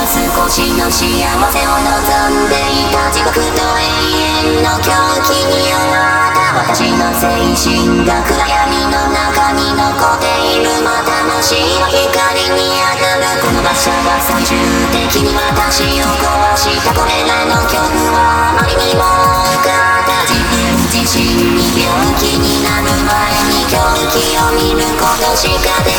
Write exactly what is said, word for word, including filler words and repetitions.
少しの幸せを望んでいた地獄と永遠の狂気にあった私の精神が暗闇の中に残っているまた星の光に当たるこの馬車は最終的に私を壊したこれらの恐怖はあまりにも多かった自分自身に病気になる前に狂気を見ることしかで